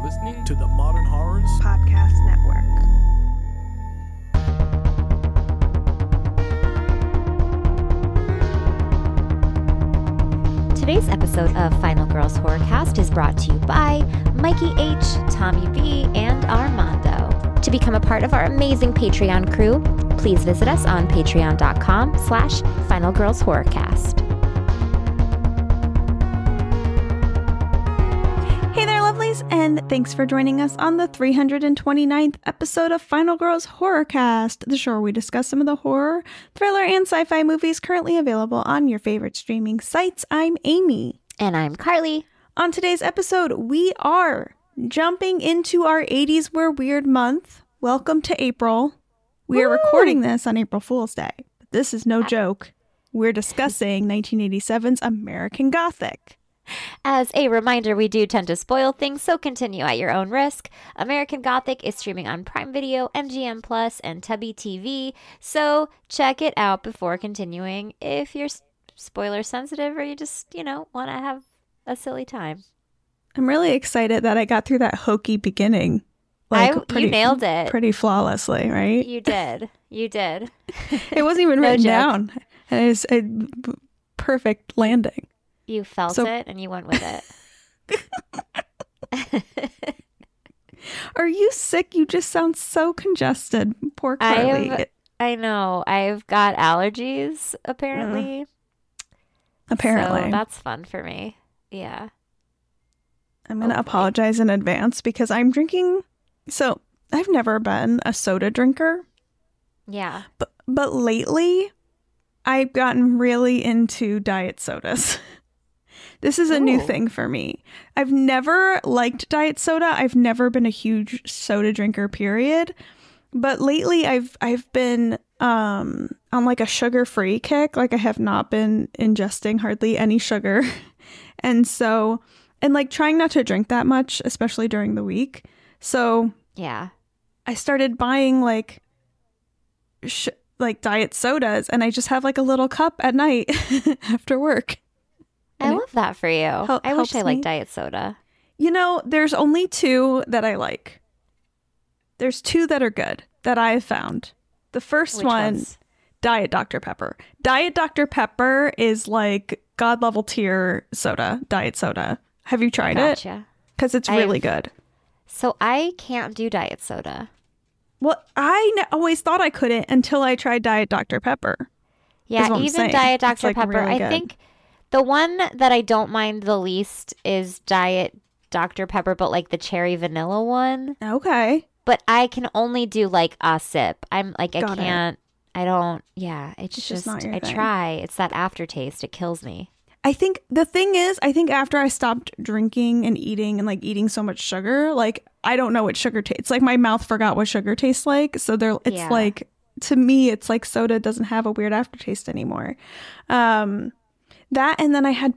listening to the Modern Horrors Podcast Network. Today's episode of Final Girls Horrorcast is brought to you by Mikey H, Tommy B, and Armando. To become a part of our amazing Patreon crew, please visit us on patreon.com/finalgirlshorrorcast. Hey there, lovelies, and thanks for joining us on the 329th episode of Final Girls Horrorcast, the show where we discuss some of the horror, thriller, and sci-fi movies currently available on your favorite streaming sites. I'm Amy. And I'm Carly. On today's episode, we are jumping into our 80s Were Weird month. Welcome to April. We are recording this on April Fool's Day. This is no joke. We're discussing 1987's American Gothic. As a reminder, we do tend to spoil things, so continue at your own risk. American Gothic is streaming on Prime Video, MGM Plus, and Tubby TV, so check it out before continuing if you're spoiler sensitive or you just, want to have a silly time. I'm really excited that I got through that hokey beginning. You nailed it. Pretty flawlessly, right? You did. It wasn't even written down. And it's a perfect landing. You felt it and you went with it. Are you sick? You just sound so congested. Poor Carly. I know. I've got allergies, apparently. So that's fun for me. Yeah. I'm going to apologize in advance because I'm drinking. So I've never been a soda drinker. Yeah. But lately, I've gotten really into diet sodas. This is a new thing for me. I've never liked diet soda. I've never been a huge soda drinker, period. But lately, I've been on like a sugar-free kick. Like I have not been ingesting hardly any sugar. And like trying not to drink that much, especially during the week. So yeah, I started buying like diet sodas, and I just have like a little cup at night after work. I love that for you. I wish I liked diet soda. There's only two that I like. There's two that are good that I have found. The first one, Diet Dr. Pepper. Diet Dr. Pepper is like God level tier soda, diet soda. Have you tried it? Because it's really good. So I can't do diet soda. Well, I always thought I couldn't until I tried Diet Dr. Pepper. Yeah, even Diet Dr. Pepper. Really I think the one that I don't mind the least is Diet Dr. Pepper, but like the cherry vanilla one. Okay. But I can only do like a sip. I'm like, Got I can't, it. I don't, yeah, it's just not your I thing. try. It's that aftertaste. It kills me. I think the thing is, after I stopped drinking and eating and like eating so much sugar, like I don't know what sugar tastes like. My mouth forgot what sugar tastes like. So like, to me, it's like soda doesn't have a weird aftertaste anymore. That, and then I had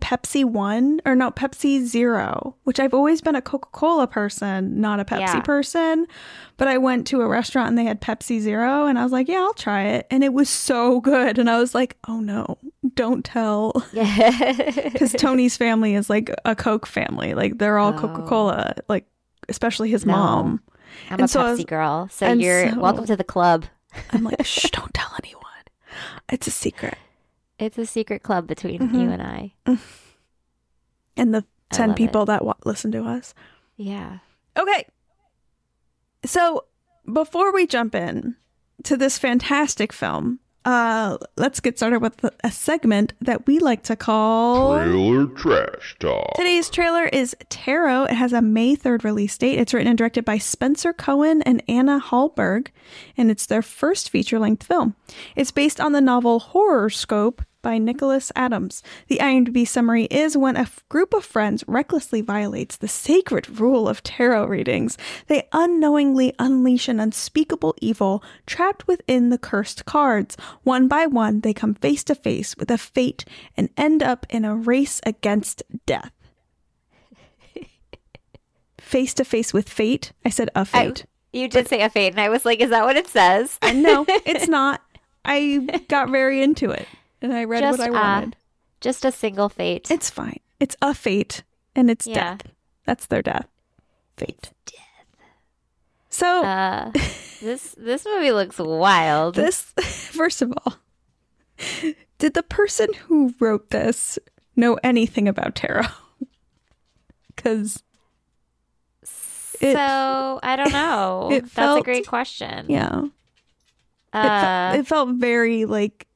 Pepsi Zero, which I've always been a Coca-Cola person, not a Pepsi person. But I went to a restaurant and they had Pepsi Zero and I was like, yeah, I'll try it. And it was so good. And I was like, oh no, don't tell. Because Tony's family is like a Coke family. Like they're all Coca-Cola, like especially his mom. I'm a Pepsi girl. So you're welcome to the club. I'm like, shh, don't tell anyone. It's a secret. It's a secret club between you and I. And the 10 people that listen to us. Yeah. Okay. So before we jump in to this fantastic film, let's get started with a segment that we like to call Trailer Trash Talk. Today's trailer is Tarot. It has a May 3rd release date. It's written and directed by Spencer Cohen and Anna Hallberg, and it's their first feature-length film. It's based on the novel Horrorscope by Nicholas Adams. The IMDb summary is: when a group of friends recklessly violates the sacred rule of tarot readings, they unknowingly unleash an unspeakable evil trapped within the cursed cards. One by one, they come face to face with a fate and end up in a race against death. Face to face with fate? I said a fate. You did say a fate, and I was like, is that what it says? No, it's not. I got very into it. And I read what I wanted. Just a single fate. It's fine. It's a fate, and it's death. That's their death. fate. So this movie looks wild. this, first of all, did the person who wrote this know anything about tarot? Because so I don't know. That's a great question. Yeah. It felt very like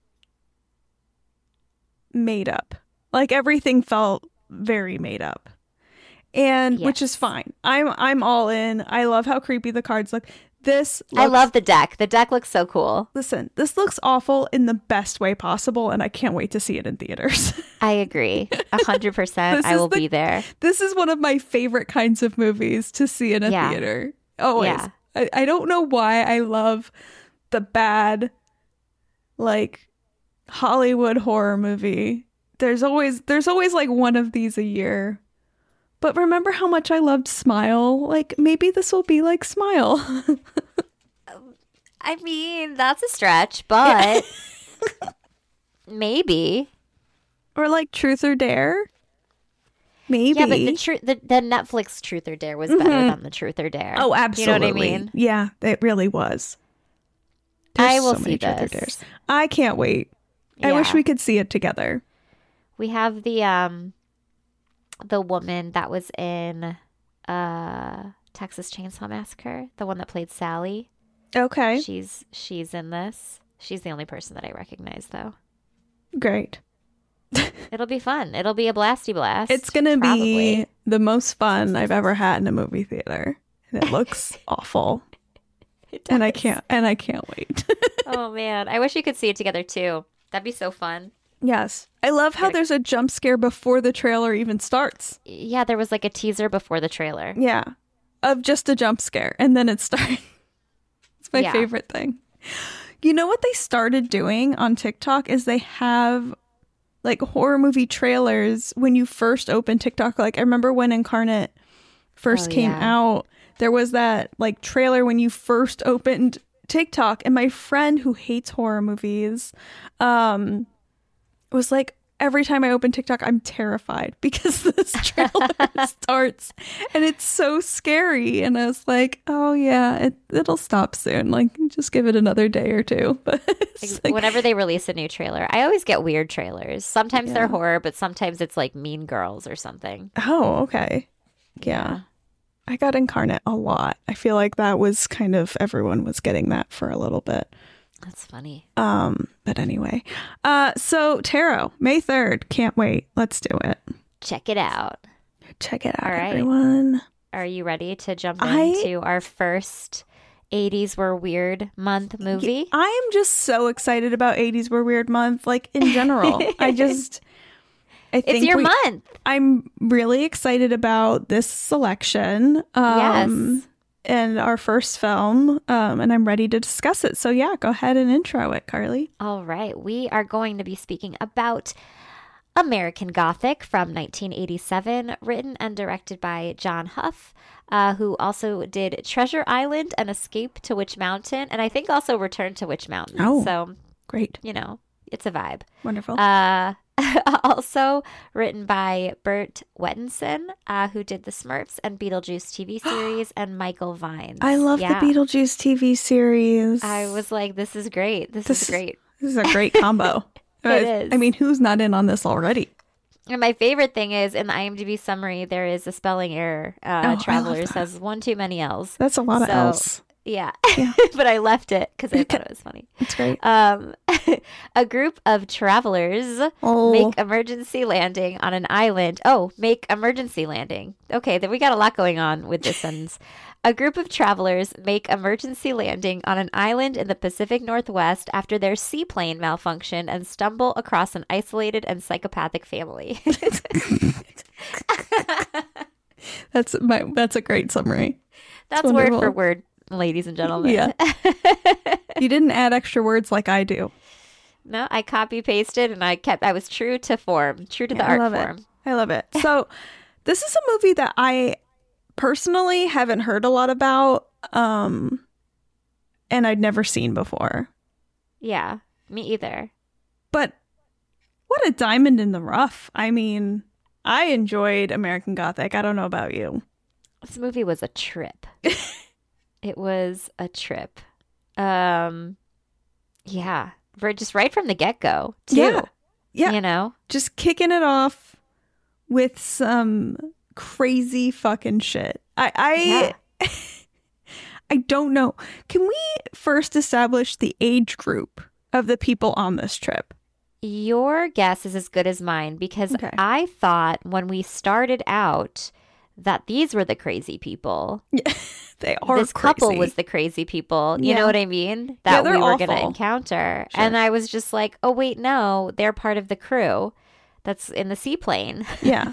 made up. Like everything felt very made up. And which is fine. I'm all in. I love how creepy the cards look. I love the deck. The deck looks so cool. Listen, this looks awful in the best way possible, and I can't wait to see it in theaters. I agree. 100%. I will be there. This is one of my favorite kinds of movies to see in a theater. Always. Yeah. I don't know why I love the bad, like, Hollywood horror movie. There's always like one of these a year. But remember how much I loved Smile? Like, maybe this will be like Smile. I mean, that's a stretch, but maybe. Or like Truth or Dare? Maybe. Yeah, but the Netflix Truth or Dare was better than the Truth or Dare. Oh, absolutely. You know what I mean? Yeah, it really was. There's I will so see many Truth or this. Dares. I can't wait. I wish we could see it together. We have the woman that was in Texas Chainsaw Massacre, the one that played Sally. Okay. She's in this. She's the only person that I recognize, though. Great. It'll be fun. It'll be a blasty blast. It's gonna be the most fun I've ever had in a movie theater, and it looks awful. And I can't wait. Oh man, I wish we could see it together too. That'd be so fun. Yes. I love how there's a jump scare before the trailer even starts. Yeah, there was like a teaser before the trailer. Yeah. Of just a jump scare. And then it starts. It's my favorite thing. You know what they started doing on TikTok is they have like horror movie trailers when you first open TikTok. Like I remember when Incarnate first came out, there was that like trailer when you first opened TikTok. And my friend who hates horror movies, was like, every time I open TikTok, I'm terrified because this trailer starts and it's so scary. And I was like, oh yeah, it'll stop soon. Like, just give it another day or two. But like, whenever they release a new trailer, I always get weird trailers. Sometimes they're horror, but sometimes it's like Mean Girls or something. Oh, okay. Yeah. I got Incarnate a lot. I feel like that was kind of, everyone was getting that for a little bit. That's funny. But anyway. So Tarot, May 3rd. Can't wait. Let's do it. Check it out. Check it out, all right, everyone. Are you ready to jump into our first 80s Were Weird month movie? I am just so excited about 80s Were Weird month, like in general. I think it's your month. I'm really excited about this selection. Yes. And our first film, and I'm ready to discuss it. So yeah, go ahead and intro it, Carly. All right. We are going to be speaking about American Gothic from 1987, written and directed by John Huff, who also did Treasure Island and Escape to Witch Mountain, and I think also Return to Witch Mountain. Oh, so great. You know, it's a vibe. Wonderful. Also written by Burt Wettinson, who did the Smurfs and Beetlejuice TV series, and Michael Vines. I love the Beetlejuice TV series. I was like, this is great. This is great. This is a great combo. It is. I mean, who's not in on this already? And my favorite thing is in the IMDb summary, there is a spelling error. Travelers has one too many L's. That's a lot of L's. Yeah. But I left it because I thought it was funny. It's great. A group of travelers make emergency landing on an island. Make emergency landing. Okay, then we got a lot going on with this sentence. A group of travelers make emergency landing on an island in the Pacific Northwest after their seaplane malfunction and stumble across an isolated and psychopathic family. That's a great summry. That's word for word, ladies and gentlemen. Yeah. You didn't add extra words like I do. No, I copy pasted and I was true to form, true to the art form. I love it. So this is a movie that I personally haven't heard a lot about, and I'd never seen before. Yeah, me either. But what a diamond in the rough. I mean, I enjoyed American Gothic. I don't know about you. This movie was a trip. It was a trip. Yeah. Just right from the get-go, too. Yeah. Yeah. You know? Just kicking it off with some crazy fucking shit. I don't know. Can we first establish the age group of the people on this trip? Your guess is as good as mine because Okay. I thought when we started out that these were the crazy people. Yeah, they are This couple crazy. was the crazy people. You Yeah. know what I mean? Yeah, That they're we were going to awful. encounter. Sure. And I was just like, oh, wait, no, they're part of the crew that's in the seaplane. Yeah.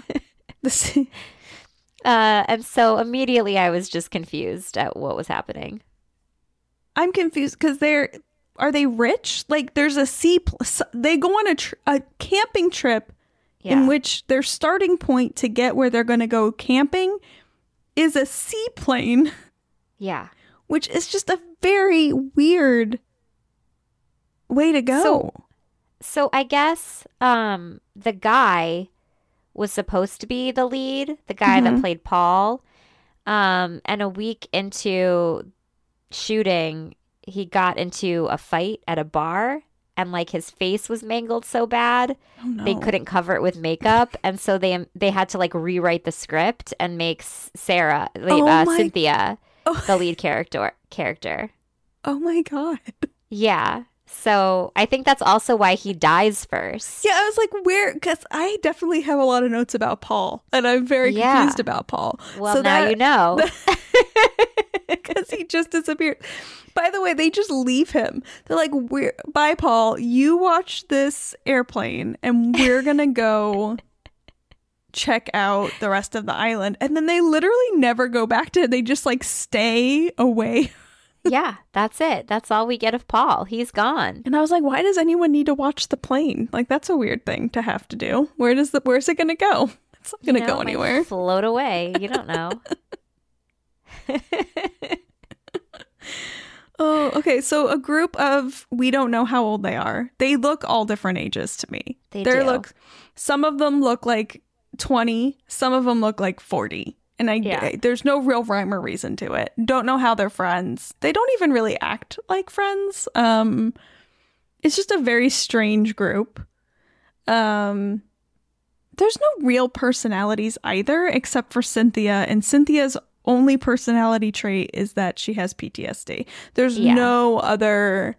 And so immediately I was just confused at what was happening. I'm confused because are they rich? Like there's they go on a camping trip Yeah. in which their starting point to get where they're going to go camping is a seaplane, Yeah. which is just a very weird way to go. So I guess the guy was supposed to be the lead, the guy that played Paul. And a week into shooting, he got into a fight at a bar and like his face was mangled so bad they couldn't cover it with makeup, and so they had to like rewrite the script and make Cynthia the lead character. Oh my God. Yeah. So I think that's also why he dies first. Yeah, I was like, where? Because I definitely have a lot of notes about Paul, and I'm very confused about Paul. Well, so now you know. Because he just disappeared. By the way, they just leave him. They're like, bye, Paul. You watch this airplane, and we're going to go check out the rest of the island. And then they literally never go back to it. They just like stay away. Yeah, that's it. That's all we get of Paul. He's gone. And I was like, why does anyone need to watch the plane? Like, that's a weird thing to have to do. Where's it going to go? It's not going to go anywhere. Float away. You don't know. Oh, okay. So a group of, we don't know how old they are. They look all different ages to me. They do. Some of them look like 20. Some of them look like 40. And there's no real rhyme or reason to it. Don't know how they're friends. They don't even really act like friends. It's just a very strange group. There's no real personalities either, except for Cynthia. And Cynthia's only personality trait is that she has PTSD. There's no other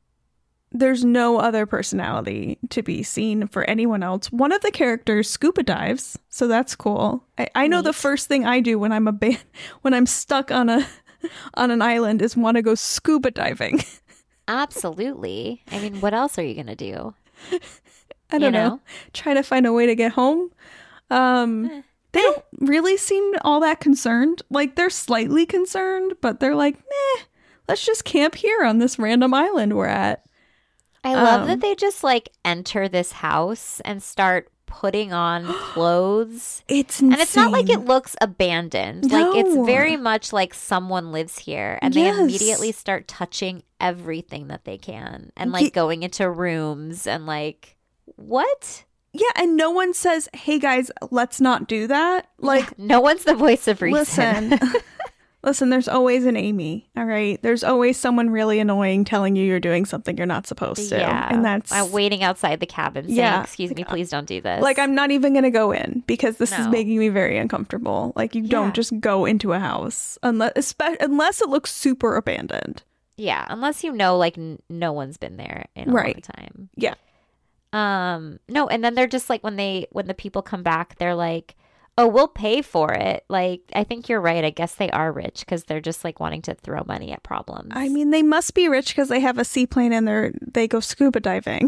personality to be seen for anyone else. One of the characters scuba dives, so that's cool. I know the first thing I do when I'm stuck on an island is want to go scuba diving. Absolutely. I mean, what else are you going to do? I don't know. Try to find a way to get home. They don't really seem all that concerned. Like, they're slightly concerned, but they're like, meh, let's just camp here on this random island we're at. I love that they just like enter this house and start putting on clothes. It's insane. And it's not like it looks abandoned. No. Like, it's very much like someone lives here and they immediately start touching everything that they can and like going into rooms and like, what? Yeah, and no one says, hey guys, let's not do that. Like, no one's the voice of reason. Listen, there's always an Amy, all right? There's always someone really annoying telling you you're doing something you're not supposed to. Yeah. And that's... I'm waiting outside the cabin saying, excuse me, please don't do this. Like, I'm not even going to go in because this is making me very uncomfortable. Like, you don't just go into a house unless it looks super abandoned. Yeah, unless you know, like, no one's been there in a long time. Yeah. No, and then they're just like, when the people come back, they're like, oh, we'll pay for it. Like, I think you're right. I guess they are rich because they're just like wanting to throw money at problems. I mean, they must be rich because they have a seaplane and they go scuba diving.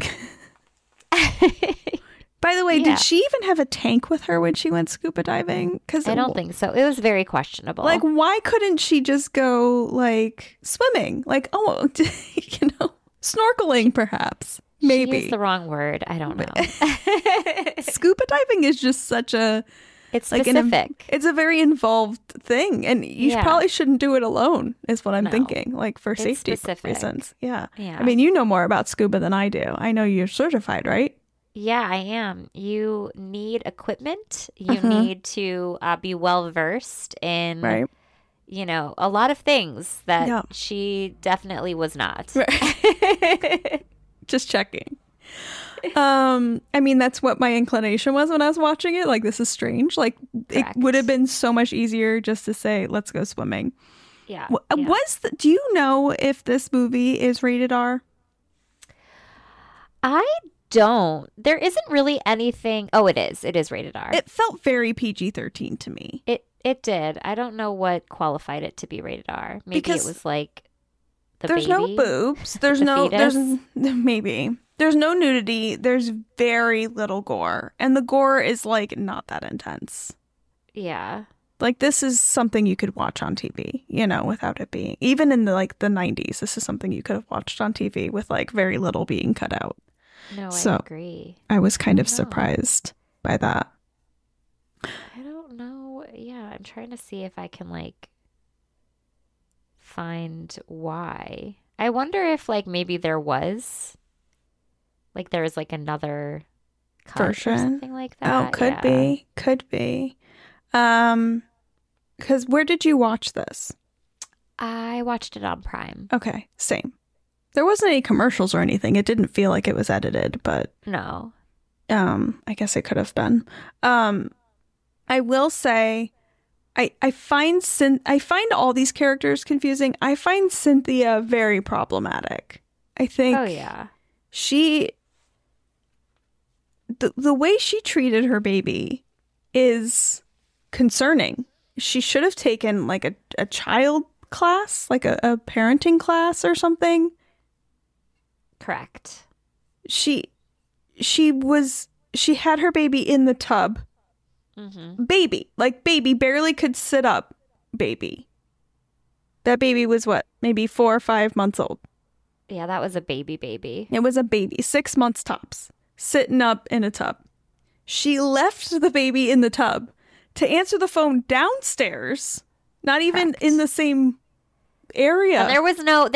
By the way, did she even have a tank with her when she went scuba diving? Because I don't think so. It was very questionable. Like, why couldn't she just go like swimming? Like, snorkeling perhaps. Maybe. She used the wrong word. I don't know. Scuba diving is just such a... It's specific. It's a very involved thing. And you probably shouldn't do it alone, is what I'm thinking. Like, for safety reasons. Yeah. I mean, you know more about scuba than I do. I know you're certified, right? Yeah, I am. You need equipment. You need to be well versed in, Right. A lot of things that Yeah. she definitely was not. Right. Just checking. I mean, that's what my inclination was when I was watching it. Like, this is strange. Like, Correct. it would have been so much easier just to say, let's go swimming. Yeah. Do you know if this movie is rated R? I don't. There isn't really anything. Oh, it is. It is rated R. It felt very PG-13 to me. It did. I don't know what qualified it to be rated R. Maybe Because it was like the there's baby. no boobs. There's The no fetus? maybe. There's no nudity. There's very little gore. And the gore is like not that intense. Yeah. Like, this is something you could watch on TV, without it being, even in the 90s, this is something you could have watched on TV with like very little being cut out. No, So, I agree. I was kind of No. surprised by that. I don't know. Yeah, I'm trying to see if I can like find why. I wonder if like maybe there was like another cut or Version? something like that. Oh, could Yeah. be. Could be. Because where did you watch this? I watched it on Prime. Okay, same. There wasn't any commercials or anything. It didn't feel like it was edited, but No. I guess it could have been. I will say, I find all these characters confusing. I find Cynthia very problematic. I think Oh yeah. the way she treated her baby is concerning. She should have taken like a child class, like a parenting class or something. Correct. She had her baby in the tub. Mm-hmm. Baby barely could sit up. Baby. That baby was what? Maybe 4 or 5 months old. Yeah, that was a baby. It was a baby, 6 months tops, sitting up in a tub. She left the baby in the tub to answer the phone downstairs, not even Correct. in the same area. And there was no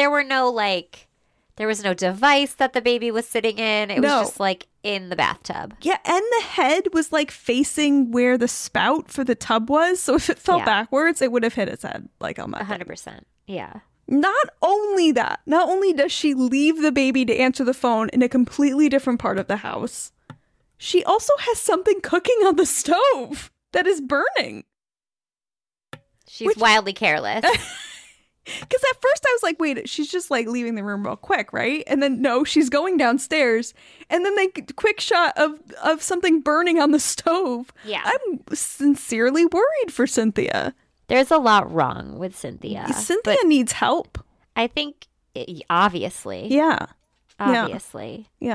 device that the baby was sitting in. It was No. just like in the bathtub. Yeah, and the head was like facing where the spout for the tub was. So if it fell Yeah. backwards, it would have hit its head like on that. 100%. Yeah. Not only does she leave the baby to answer the phone in a completely different part of the house, she also has something cooking on the stove that is burning. She's wildly careless. Because at first I was like, wait, she's just like leaving the room real quick, right? And then no, she's going downstairs. And then they quick shot of something burning on the stove. Yeah. I'm sincerely worried for Cynthia. There's a lot wrong with Cynthia. Cynthia but needs help. I think, obviously. Yeah. Obviously. Yeah.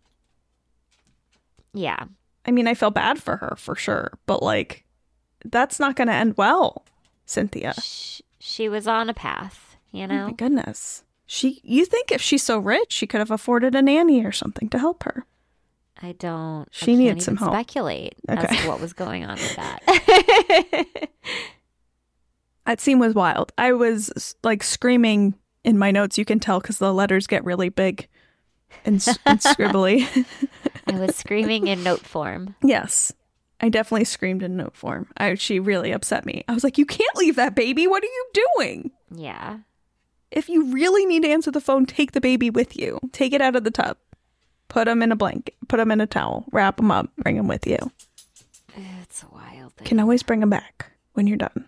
Yeah. I mean, I feel bad for her for sure, but like, that's not going to end well, Cynthia. She was on a path, you know? Oh my goodness. You think if she's so rich, she could have afforded a nanny or something to help her. I don't. She I needed can't some even help. speculate as Okay. to what was going on with that. That scene was wild. I was like screaming in my notes. You can tell because the letters get really big and scribbly. I was screaming in note form. Yes, I definitely screamed in note form. She really upset me. I was like, you can't leave that baby. What are you doing? Yeah. If you really need to answer the phone, take the baby with you. Take it out of the tub. Put him in a blanket. Put him in a towel. Wrap him up. Bring him with you. It's a wild thing. Can always bring him back when you're done.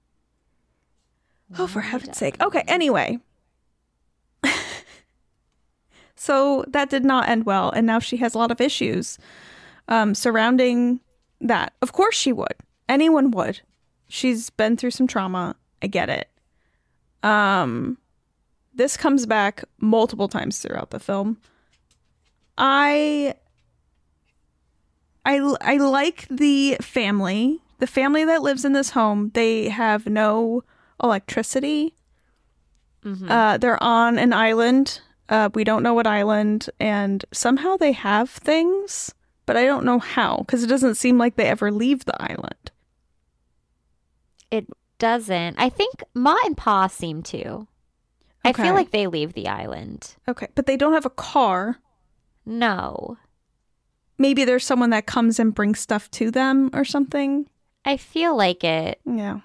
Oh, for heaven's sake. Okay, anyway. So that did not end well, and now she has a lot of issues surrounding that. Of course she would. Anyone would. She's been through some trauma. I get it. This comes back multiple times throughout the film. I like the family. The family that lives in this home, they have no electricity. Mm-hmm. They're on an island. We don't know what island, and somehow they have things, but I don't know how, because it doesn't seem like they ever leave the island. It doesn't. I think Ma and Pa seem to. I Okay. feel like they leave the island. Okay, but they don't have a car. No. maybe there's someone that comes and brings stuff to them or something. I feel like it. Yeah.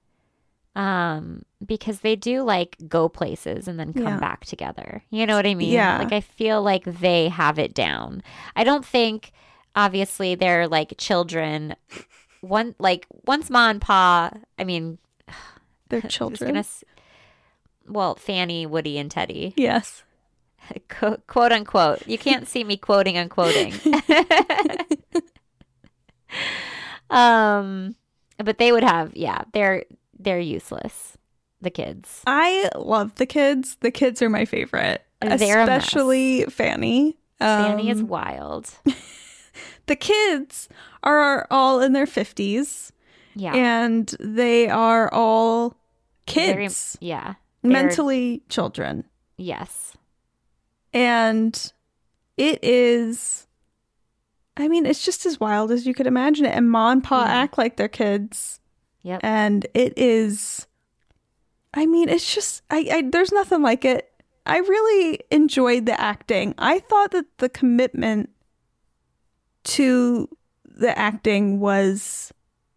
Because they do like go places and then come back together. You know what I mean? Yeah. Like I feel like they have it down. I don't think obviously they're like children. Once Ma and Pa, I mean, They're children. Well, Fanny, Woody, and Teddy. Yes. Quote unquote. You can't see me quoting unquoting. But they would have, they're useless. The kids. I love the kids. The kids are my favorite. They're especially Fanny. Fanny is wild. The kids are all in their 50s. Yeah. And they are all kids. They're mentally children. Yes. And it is, I mean, it's just as wild as you could imagine it. And Ma and Pa act like they're kids. Yep. And it is, I mean, it's just, there's nothing like it. I really enjoyed the acting. I thought that the commitment to the acting was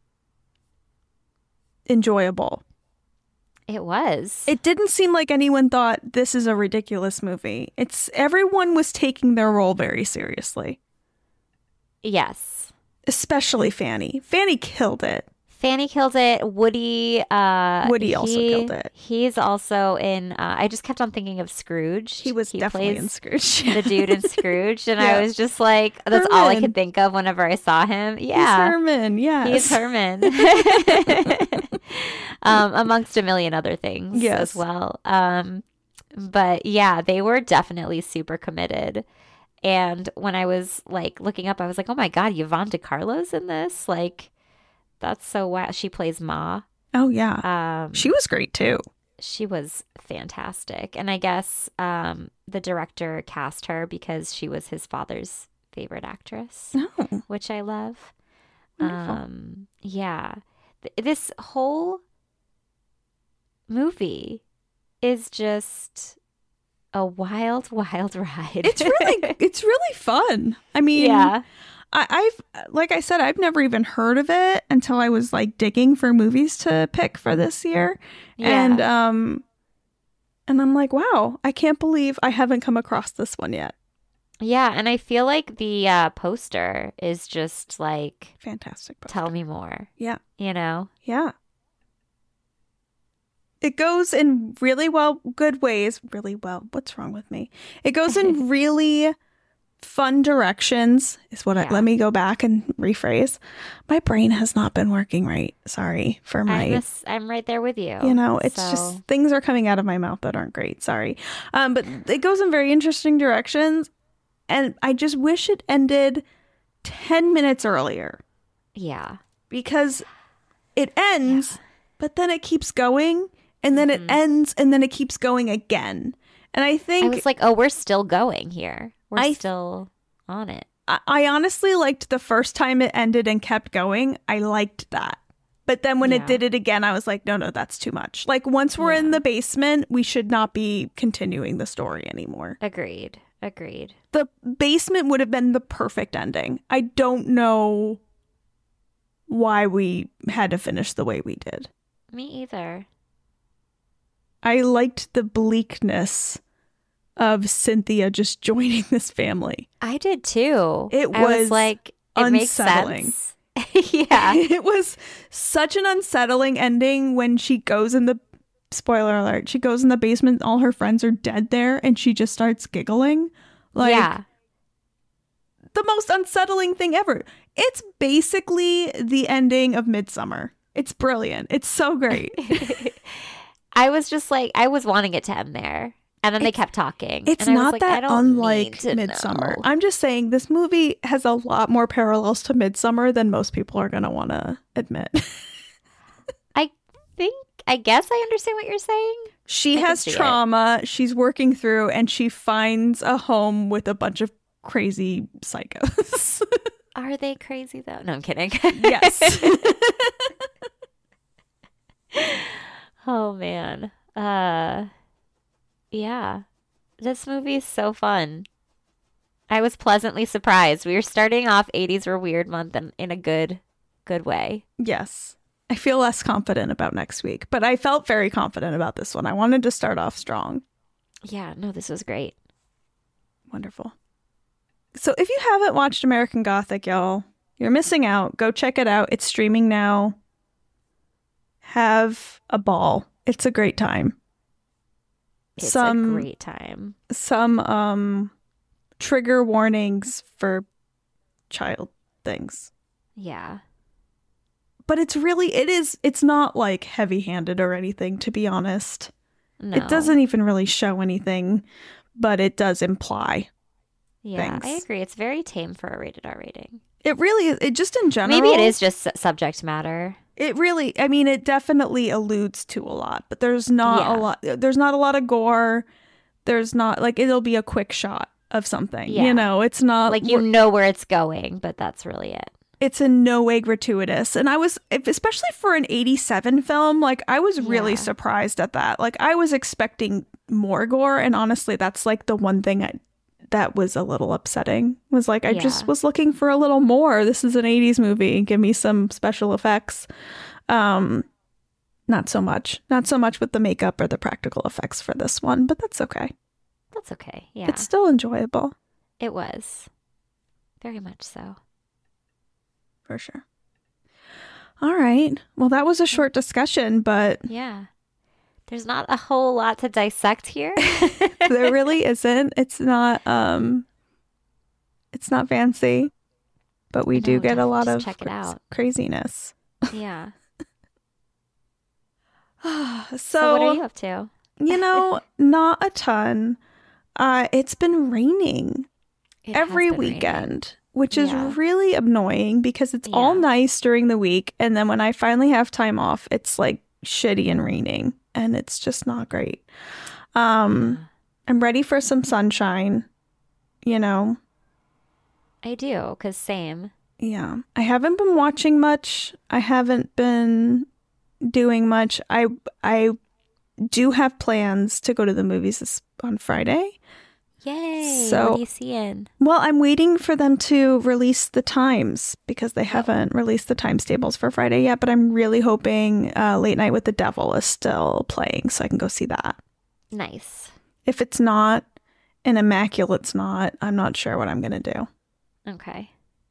enjoyable. It was. It didn't seem like anyone thought this is a ridiculous movie. Everyone was taking their role very seriously. Yes. Especially Fanny. Fanny killed it. Fanny killed it. Woody also killed it. He's also in I just kept on thinking of Scrooge. He definitely in Scrooge. The dude in Scrooge. And I was just like, that's all I could think of whenever I saw him. Yeah. He's Herman, yes. He's Herman. Amongst a million other things as well. But yeah, they were definitely super committed. And when I was like looking up, I was like, oh my God, Yvonne DiCarlo's in this? Like, that's so wild. She plays Ma. Oh, yeah. She was great, too. She was fantastic. And I guess the director cast her because she was his father's favorite actress, which I love. Yeah. This whole movie is just a wild, wild ride. It's really fun. I mean, I've like I said, I've never even heard of it until I was like digging for movies to pick for this year. And I'm like, wow, I can't believe I haven't come across this one yet. Yeah, and I feel like the poster is just like fantastic poster. Tell me more. Yeah. You know? Yeah. It goes in good ways. Really well. What's wrong with me? It goes in really fun directions is what let me go back and rephrase. My brain has not been working right. Sorry for my... I'm right there with you. You know, it's just things are coming out of my mouth that aren't great. Sorry. But it goes in very interesting directions. And I just wish it ended 10 minutes earlier. Yeah. Because it ends, but then it keeps going. And then it ends, and then it keeps going again. And I think... I was like, oh, we're still going here. We're still on it. I honestly liked the first time it ended and kept going. I liked that. But then when it did it again, I was like, no, that's too much. Like, once we're in the basement, we should not be continuing the story anymore. Agreed. The basement would have been the perfect ending. I don't know why we had to finish the way we did. Me either. I liked the bleakness of Cynthia just joining this family. I did too. I was like, it unsettling. Makes sense. Yeah. It was such an unsettling ending when she goes in the, spoiler alert, she goes in the basement, all her friends are dead there, and she just starts giggling. Like, the most unsettling thing ever. It's basically the ending of Midsommar. It's brilliant. It's so great. I was just like, I was wanting it to end there. And then they kept talking. It's and not like, that unlike Midsommar. I'm just saying this movie has a lot more parallels to Midsommar than most people are going to want to admit. I guess I understand what you're saying. She has trauma. She's working through, and she finds a home with a bunch of crazy psychos. Are they crazy though? No, I'm kidding. Yes. Oh man. Yeah. This movie is so fun. I was pleasantly surprised. We were starting off 80s were weird month in a good way. Yes. I feel less confident about next week, but I felt very confident about this one. I wanted to start off strong. Yeah, no, this was great. Wonderful. So if you haven't watched American Gothic, y'all, you're missing out. Go check it out. It's streaming now. Have a ball. It's a great time. It's a great time. Some trigger warnings for child things. Yeah. But it's not like heavy-handed or anything, to be honest. No. It doesn't even really show anything, but it does imply things. I things. agree. It's very tame for a rated R rating. It really is. It just in general. Maybe it is just subject matter. It really, I mean, it definitely alludes to a lot, but there's not a lot. There's not a lot of gore. There's not, like, it'll be a quick shot of something. Yeah. You know, it's not like, you know where it's going, but that's really it. It's in no way gratuitous. And I was, especially for an 87 film, like, I was really surprised at that. Like, I was expecting more gore. And honestly, that's like the one thing that was a little upsetting. Was like, I just was looking for a little more. This is an 80s movie. Give me some special effects. Not so much. Not so much with the makeup or the practical effects for this one, but that's okay. That's okay. Yeah. It's still enjoyable. It was. Very much so. For sure. All right. Well, that was a short discussion, but yeah, there's not a whole lot to dissect here. There really isn't. It's not fancy, but we do get a lot of check it out. Craziness. Yeah. So what are you up to? Not a ton. It's been raining every weekend. Raining. Which is really annoying because it's all nice during the week. And then when I finally have time off, it's like shitty and raining. And it's just not great. I'm ready for some sunshine, I do, because same. Yeah. I haven't been watching much. I haven't been doing much. I do have plans to go to the movies on Friday. Yay! So, what are you seeing? Well, I'm waiting for them to release the times because they haven't released the times tables for Friday yet. But I'm really hoping Late Night with the Devil is still playing so I can go see that. Nice. If it's not, and Immaculate's not, I'm not sure what I'm going to do. Okay.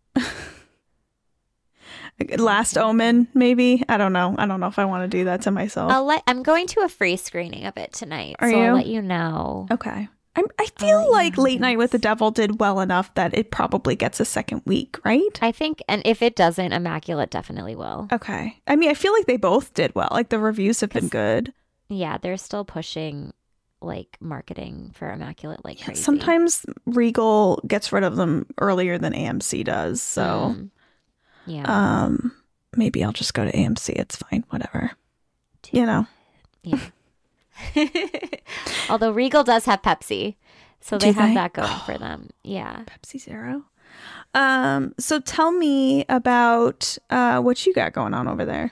Last Omen, maybe? I don't know. I don't know if I want to do that to myself. I'm going to a free screening of it tonight. Are you? I'll let you know. Okay. I feel like Late Night with the Devil did well enough that it probably gets a second week, right? I think, and if it doesn't, Immaculate definitely will. Okay. I mean, I feel like they both did well. Like, the reviews have been good. Yeah, they're still pushing, like, marketing for Immaculate like crazy. Sometimes Regal gets rid of them earlier than AMC does, so... Yeah. Maybe I'll just go to AMC. It's fine. Whatever. Yeah. Although Regal does have Pepsi, so they have that going for them. Yeah. Pepsi Zero. So tell me about what you got going on over there.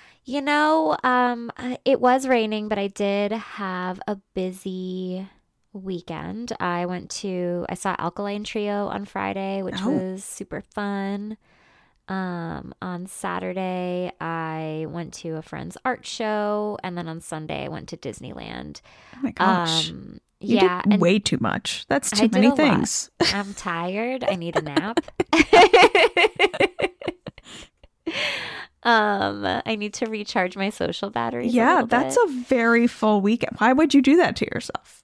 It was raining, but I did have a busy weekend. I saw Alkaline Trio on Friday, which was super fun. On Saturday, I went to a friend's art show, and then on Sunday, I went to Disneyland. Oh my gosh. You yeah. did way too much. That's too many things. I'm tired. I need a nap. I need to recharge my social batteries. Yeah, that's a very full weekend. Why would you do that to yourself?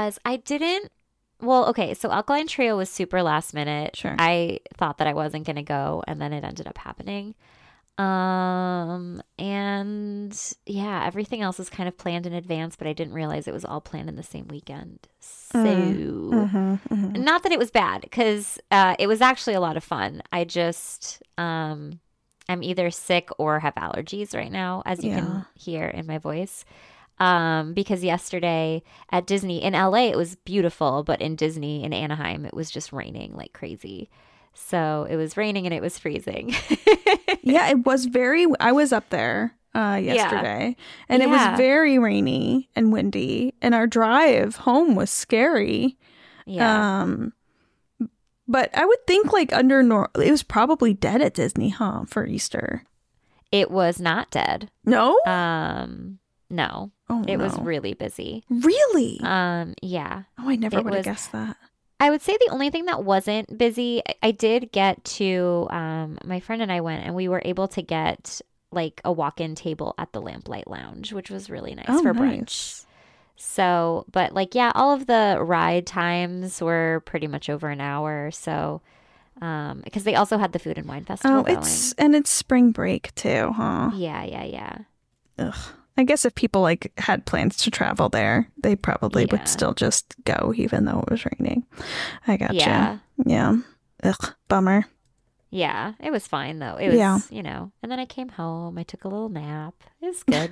Well, okay, so Alkaline Trio was super last minute. Sure. I thought that I wasn't going to go, and then it ended up happening. And yeah, everything else is kind of planned in advance, but I didn't realize it was all planned in the same weekend. So, not that it was bad, because it was actually a lot of fun. I just, I'm either sick or have allergies right now, as you can hear in my voice. Because yesterday at Disney in LA, it was beautiful, but in Disney in Anaheim, it was just raining like crazy. So it was raining and it was freezing. Yeah, it was I was up there yesterday and it was very rainy and windy, and our drive home was scary. Yeah. But I would think like it was probably dead at Disney, huh, for Easter. It was not dead. No? No. Oh, it no. was really busy. Really? Yeah. Oh, I never It would have was- guessed that. I would say the only thing that wasn't busy, I did get to, my friend and I went and we were able to get like a walk-in table at the Lamplight Lounge, which was really nice for brunch. Nice. So, but like, yeah, all of the ride times were pretty much over an hour. So, because they also had the Food and Wine Festival going. it's spring break too, huh? Yeah. Ugh. I guess if people like had plans to travel there, they probably Yeah. would still just go even though it was raining. I gotcha. Yeah. Ugh. Bummer. Yeah, it was fine though. It was, Yeah. And then I came home. I took a little nap. It was good.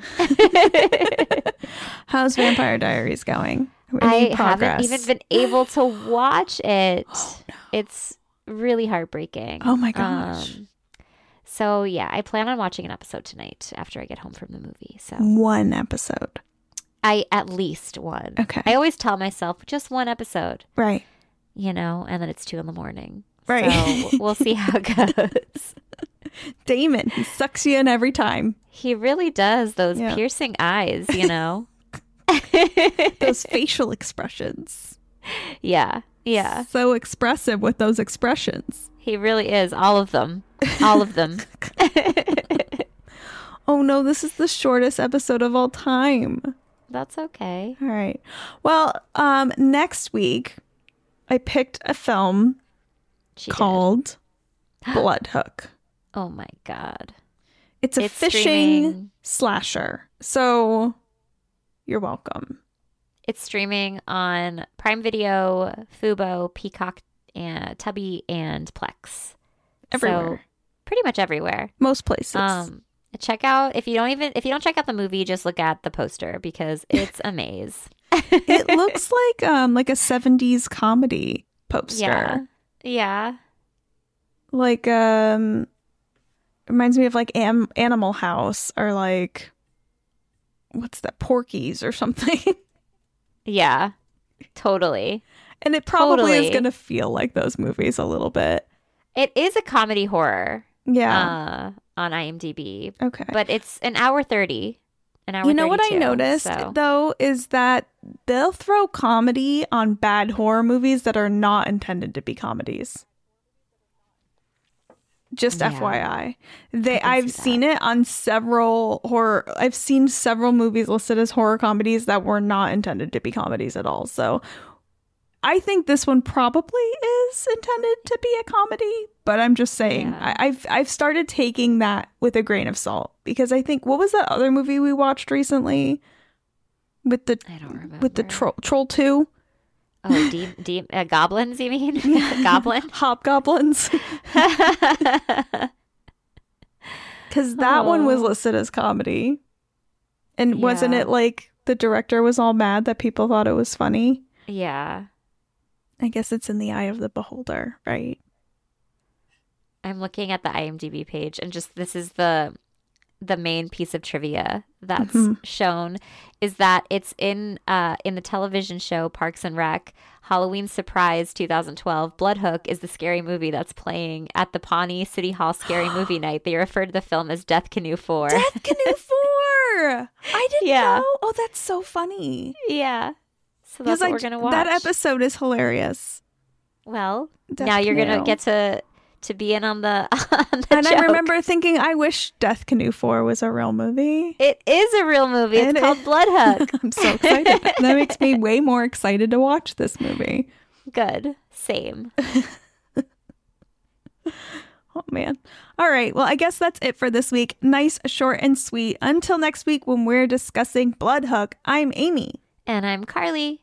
How's Vampire Diaries going? I Any haven't progress? even been able to watch it. It's really heartbreaking. Oh my gosh. So yeah, I plan on watching an episode tonight after I get home from the movie. So One episode. I at least one. Okay. I always tell myself just one episode, Right. and then it's 2 a.m. Right. So we'll see how it goes. Damon, he sucks you in every time. He really does. Those Yeah. piercing eyes, Those facial expressions. Yeah. Yeah. So expressive with those expressions. He really is. All of them. All of them. Oh no, this is the shortest episode of all time. That's okay. All right. Well, next week I picked a film She did. called Blood Hook. Oh my God. It's a It's fishing streaming. slasher. So you're welcome. It's streaming on Prime Video, Fubo, Peacock, and Tubi, and Plex. Everywhere. So pretty much everywhere. Most places. Check out if you don't check out the movie, just look at the poster because it's a maze. It looks like a 70s comedy poster. Yeah. Yeah. Like reminds me of like Animal House or like what's that, Porky's or something. Yeah. Totally. And it probably is Totally. going to feel like those movies a little bit. It is a comedy horror. Yeah. On IMDb. Okay. But it's an hour 30. An hour You know what I 32, noticed so- though is that they'll throw comedy on bad horror movies that are not intended to be comedies. Just Yeah. FYI. can I've see seen it on I've seen several movies listed as horror comedies that were not intended to be comedies at all. So I think this one probably is intended to be a comedy, but I'm just saying Yeah. I've started taking that with a grain of salt because I think, what was that other movie we watched recently with the I don't remember. with the Troll 2? Oh, goblins, you mean? Goblin? Hobgoblins. Because that one was Oh. listed as comedy. And wasn't Yeah. it like the director was all mad that people thought it was funny? Yeah. I guess it's in the eye of the beholder, right? I'm looking at the IMDb page and just this is the main piece of trivia that's shown is that it's in the television show Parks and Rec, Halloween Surprise 2012. Blood Hook is the scary movie that's playing at the Pawnee City Hall Scary Movie Night. They refer to the film as Death Canoe 4. Death Canoe 4! I didn't Yeah. know. Oh, that's so funny. Yeah. So that's what we're going to watch. That episode is hilarious. Well, Death now you're going Canoe. to get to be in on the And I joke. remember thinking, I wish Death Canoe 4 was a real movie. It is a real movie. It's It called is. Blood Hook. I'm so excited. That makes me way more excited to watch this movie. Good. Same. Oh, man. All right. Well, I guess that's it for this week. Nice, short, and sweet. Until next week when we're discussing Blood Hook, I'm Amy. And I'm Carly.